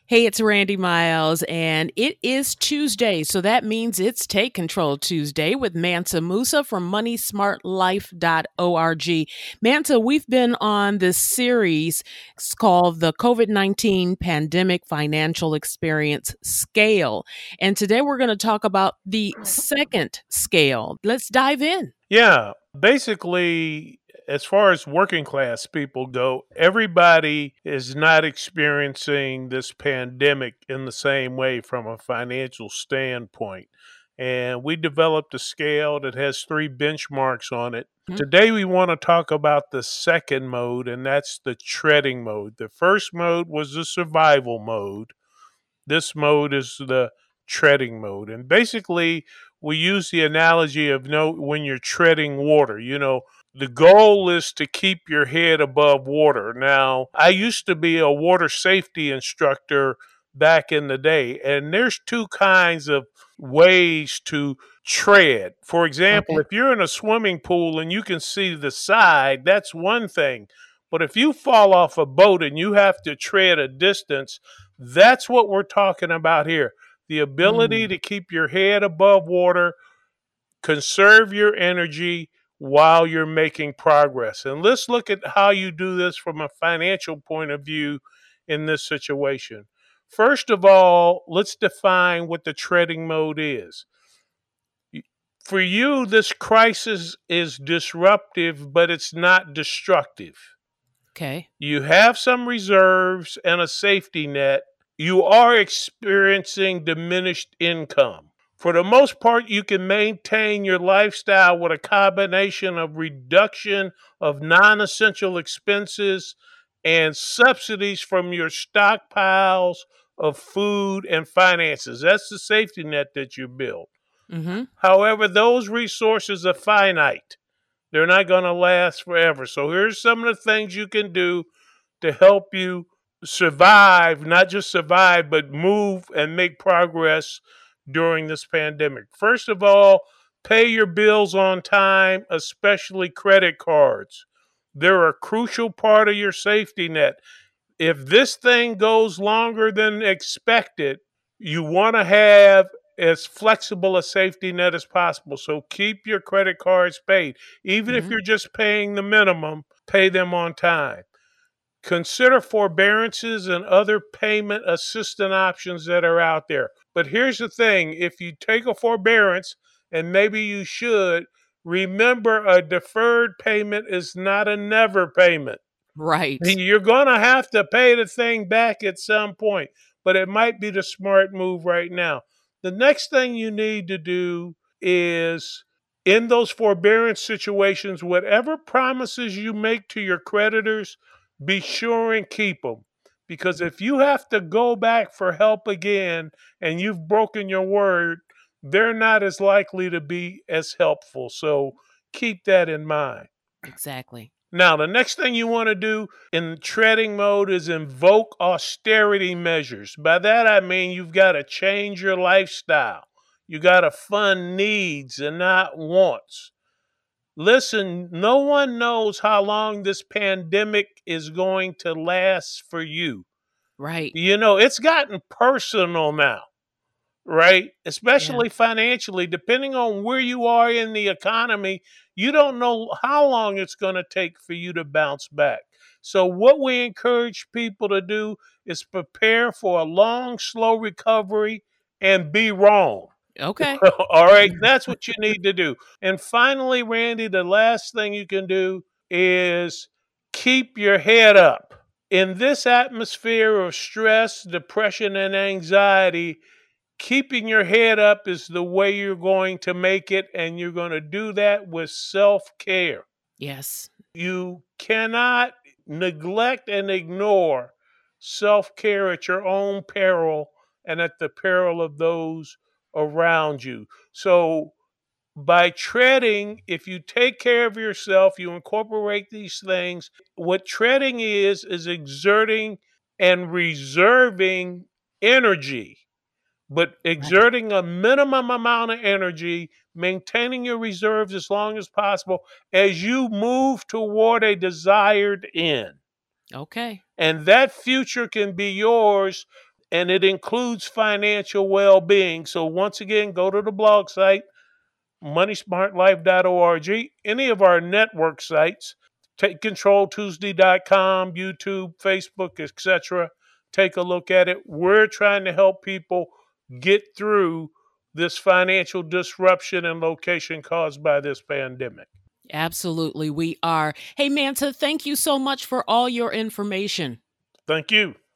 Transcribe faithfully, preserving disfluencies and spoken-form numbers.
Hey, it's Randy Miles, and it is Tuesday, so that means it's Take Control Tuesday with Mansa Musa from money smart life dot org. Mansa, we've been on this series. It's called the COVID nineteen Pandemic Financial Experience Scale, and today we're going to talk about the second scale. Let's dive in. Yeah, basically, as far as working class people go, everybody is not experiencing this pandemic in the same way from a financial standpoint. And we developed a scale that has three benchmarks on it. Mhm. Today, we want to talk about the second mode, and that's the treading mode. The first mode was the survival mode. This mode is the treading mode. And basically, we use the analogy of, you know, when you're treading water, you know, the goal is to keep your head above water. Now, I used to be a water safety instructor back in the day, and there's two kinds of ways to tread. For example, Okay. if you're in a swimming pool and you can see the side, that's one thing. But if you fall off a boat and you have to tread a distance, that's what we're talking about here. The ability Mm. to keep your head above water, conserve your energy while you're making progress. And let's look at how you do this from a financial point of view in this situation. First of all, let's define what the treading mode is. For you, this crisis is disruptive, but it's not destructive. Okay. You have some reserves and a safety net. You are experiencing diminished income. For the most part, you can maintain your lifestyle with a combination of reduction of non essential expenses and subsidies from your stockpiles of food and finances. That's the safety net that you build. Mm-hmm. However, those resources are finite. They're not going to last forever. So here's some of the things you can do to help you survive, not just survive, but move and make progress during this pandemic. First of all, pay your bills on time, especially credit cards. They're a crucial part of your safety net. If this thing goes longer than expected, you want to have as flexible a safety net as possible. So keep your credit cards paid. Even if Mm-hmm. you're just paying the minimum, pay them on time. Consider forbearances and other payment assistance options that are out there. But here's the thing, if you take a forbearance, and maybe you should, remember a deferred payment is not a never payment. Right. You're going to have to pay the thing back at some point, but it might be the smart move right now. The next thing you need to do is, in those forbearance situations, whatever promises you make to your creditors, be sure and keep them. Because if you have to go back for help again and you've broken your word, they're not as likely to be as helpful. So keep that in mind. Exactly. Now, the next thing you want to do in treading mode is invoke austerity measures. By that, I mean you've got to change your lifestyle. You got to fund needs and not wants. Listen, no one knows how long this pandemic is going to last for you. Right. You know, it's gotten personal now, right? Yeah. Especially financially, depending on where you are in the economy, you don't know how long it's going to take for you to bounce back. So, what we encourage people to do is prepare for a long, slow recovery and be wrong. Okay. All right, that's what you need to do. And finally, Randy, the last thing you can do is keep your head up. In this atmosphere of stress, depression, and anxiety, keeping your head up is the way you're going to make it, and you're going to do that with self care. Yes. You cannot neglect and ignore self care at your own peril and at the peril of those around you. So, by treading, if you take care of yourself, you incorporate these things. What treading is, is exerting and reserving energy, but Right. exerting a minimum amount of energy, maintaining your reserves as long as possible as you move toward a desired end. Okay. And that future can be yours and it includes financial well-being. So once again, go to the blog site, money smart life dot org, any of our network sites, take control tuesday dot com, YouTube, Facebook, et cetera. Take a look at it. We're trying to help people get through this financial disruption and location caused by this pandemic. Absolutely, we are. Hey, Mansa, thank you so much for all your information. Thank you.